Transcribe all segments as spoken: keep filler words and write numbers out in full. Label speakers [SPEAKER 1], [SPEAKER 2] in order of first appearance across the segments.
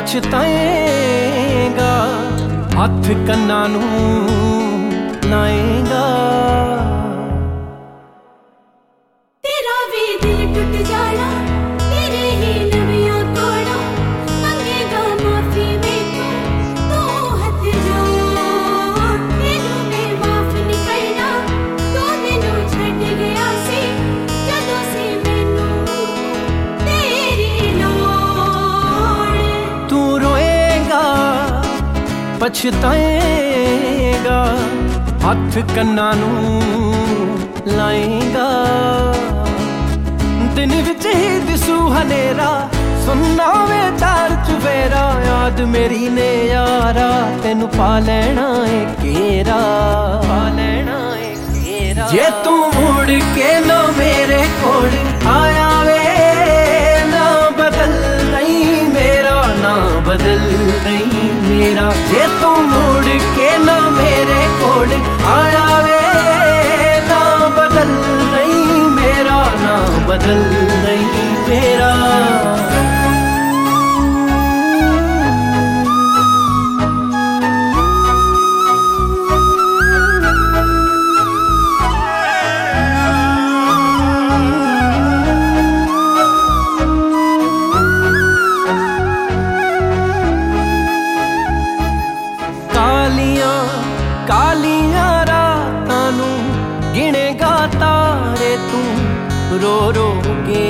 [SPEAKER 1] ਪਛਤਾਏਗਾ, ਹੱਥ ਕੰਨਾਂ ਨੂੰ ਲਾਏਗਾ।
[SPEAKER 2] ਤੇਰਾ ਵੀ ਦਿਲ ਟੁੱਟ ਜਾਣਾ, ਤੇਰੇ ਹੀ ਨਵੀਆਂ ਕੋੜਾਂ ਮੰਗੇਗਾ ਮਾਫੀ ਮੈਥੋਂ, ਤੂੰ ਹੱਥ ਜੋੜ ਤੈਨੂੰ ਮੈਂ ਮਾਫ ਨਹੀਂ ਕਰਨਾ। ਤੂੰ ਮੈਨੂੰ ਛੱਡ ਗਿਆ ਸੀ ਜਦੋਂ ਸੀ ਮੈਨੂੰ ਤੇਰੀ ਲੋੜ।
[SPEAKER 1] ਤੂੰ ਰੋਏਗਾ, ਪਛਤਾਏਗਾ, ਹੱਥ ਕੰਨਾਂ ਨੂੰ ਲਾਏਗਾ। ਦਿਨ ਵਿੱਚ ਹੀ ਦਿਸੂ ਹਨੇਰਾ, ਸੁਣਨਾ ਵੇ ਚਾਰ ਚੁਫੇਰਾ। ਯਾਦ ਮੇਰੀ ਨੇ ਯਾਰਾ ਤੈਨੂੰ ਪਾ ਲੈਣਾ ਏ ਘੇਰਾ, ਪਾ ਲੈਣਾ ਏ ਘੇਰਾ। ਜੇ ਤੂੰ ਮੁੜ ਕੇ ਨਾ ਮੇਰੇ ਕੋਲ ਆਇਆ ਵੇ, ਨਾ ਬਦਲ ਨਹੀਂ ਮੇਰਾ, ਨਾ ਬਦਲ ਨਹੀਂ ਮੇਰਾ। ਜੇ ਤੂੰ ਮੁੜ ਕੇ ਨਾ ਮੇਰੇ ਕੋਲ ਆਇਆ ਵੇ, ਨਾ ਬਦਲ ਨਹੀਂ ਮੇਰਾ, ਨਾ ਬਦਲ ਨਹੀਂ ਮੇਰਾ। ਕਾਲੀਆਂ ਕਾਲੀਆਂ ਰਾਤਾਂ ਨੂੰ ਗਿਣੇਗਾ ਤਾਰੇ ਤੂੰ ਰੋ ਰੋ ਕੇ।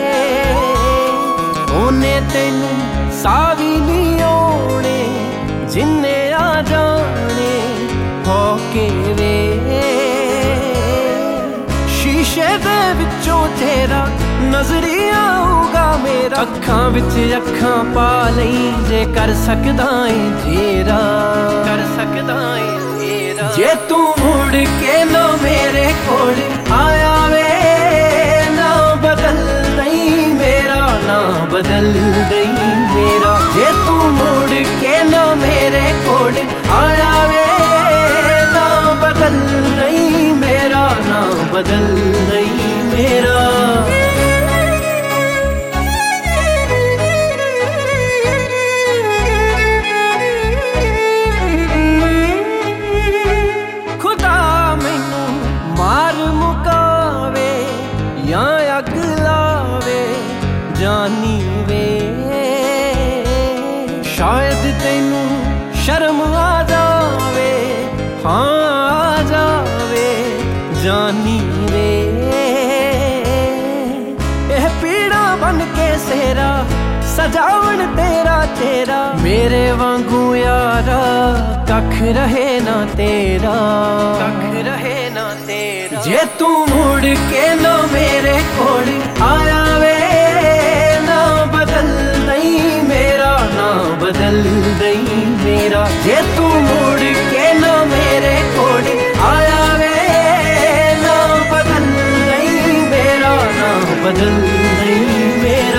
[SPEAKER 1] ਉਹਨੇ ਤੈਨੂੰ ਸਾਹ ਵੀ ਨਹੀਂ ਆਉਣੇ ਜਿੰਨੇ ਆ ਜਾਣੇ ਹੋ ਕੇ ਵੇ। ਸ਼ੀਸ਼ੇ ਦੇ ਵਿੱਚੋਂ ਤੇਰਾ ਨਜ਼ਰੀ ਆਊਗਾ ਮੇਰਾ, ਅੱਖਾਂ ਵਿੱਚ ਅੱਖਾਂ ਪਾ ਲਈ ਜੇ ਕਰ ਸਕਦਾ ਏ ਤੇਰਾ, ਕਰ ਸਕਦਾ ਏ ਤੇਰਾ। ਜੇ ਤੂੰ ਮੁੜ ਕੇ ਨਾ ਮੇਰੇ ਕੋਲ ਆਇਆ ਵੇ, ਨਾ ਬਦਲ ਨਹੀਂ ਮੇਰਾ, ਨਾ ਬਦਲ ਨਹੀਂ ਮੇਰਾ। ਜੇ ਤੂੰ ਮੁੜ ਕੇ ਨਾ ਮੇਰੇ ਕੋਲ ਆਇਆ ਵੇ, ਨਾ ਬਦਲ ਨਹੀਂ ਮੇਰਾ, ਨਾ ਬਦਲ ਨਹੀਂ ਮੇਰਾ। ਖੁਦਾ ਮੈਨੂੰ ਮਾਰ ਮੁਕਾਵੇ ਜਾਂ ਅੱਗ ਲਾਵੇ ਜਾਨੀ ਵੇ, ਸ਼ਾਇਦ ਤੈਨੂੰ ਸ਼ਰਮ ਆ ਜਾਵੇ, ਹਾਂ ਆ ਜਾਵੇ ਜਾਨੀ ਵੇ। ਇਹ ਪੀੜਾ ਬਣ ਕੇ ਸੇਰਾ ਸਜਾਵਣ ਤੇਰਾ ਚਿਹਰਾ, ਮੇਰੇ ਵਾਂਗੂ ਯਾਰਾ ਕੱਖ ਰਹੇ ਨਾ ਤੇਰਾ, ਕੱਖ ਰਹੇ ਨਾ ਤੇਰਾ। ਜੇ ਤੂੰ ਮੁੜ ਕੇ ਨਾ ਮੇਰੇ ਕੋਲ ਆਇਆ ਵੇ, ਨਾ ਬਦਲ ਨਹੀਂ ਮੇਰਾ, ਨਾ ਬਦਲ ਨਹੀਂ ਮੇਰਾ। ਜੇ ਤੂੰ ਮੁੜ ਕੇ ਨਾ ਮੇਰੇ ਕੋਲ ਆਇਆ ਵੇ, ਨਾ ਬਦਲ ਨਹੀਂ ਮੇਰਾ, ਨਾ ਬਦਲ ਨਹੀਂ ਮੇਰਾ।